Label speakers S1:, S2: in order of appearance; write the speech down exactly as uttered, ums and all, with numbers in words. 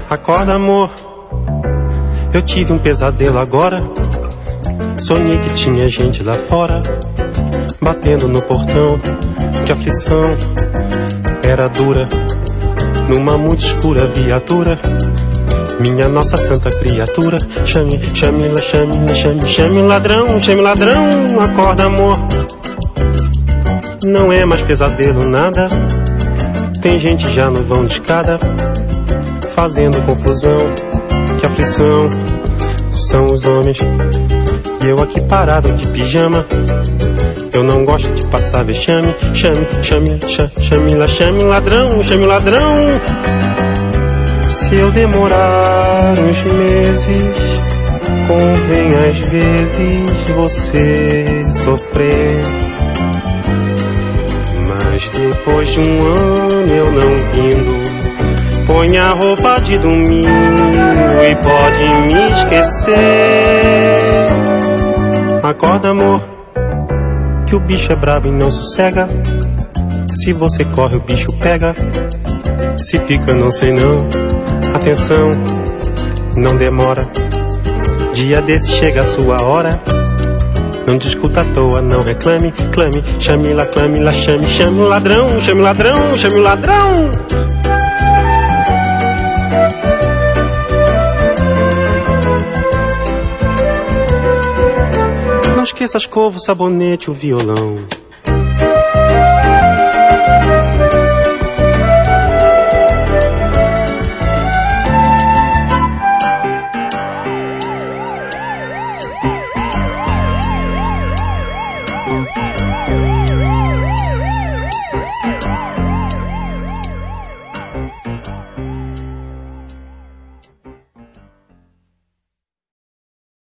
S1: Acorda, amor, eu tive um pesadelo agora. Sonhei que tinha gente lá fora, batendo no portão. Que aflição era dura, numa muito escura viatura. Minha nossa santa criatura. Chame, chame, chame, chame, chame o ladrão, chame o ladrão. Acorda, amor, não é mais pesadelo nada. Tem gente já no vão de escada, fazendo confusão. Que aflição são os homens, e eu aqui parado de pijama. Eu não gosto de passar vexame. Chame, chame, chame, chame, lá, chame o ladrão, chame o ladrão. Se eu demorar uns meses, convém às vezes você sofrer. Mas depois de um ano eu não vindo, põe a roupa de domingo e pode me esquecer. Acorda, amor, que o bicho é brabo e não sossega. Se você corre o bicho pega, se fica não sei não. Atenção, não demora, dia desse chega a sua hora. Não discuta à toa, não reclame, clame, chame lá, clame lá, chame, chame o ladrão, chame o ladrão, chame o ladrão. Não esqueça a escova, o sabonete, o violão.
S2: Thank you.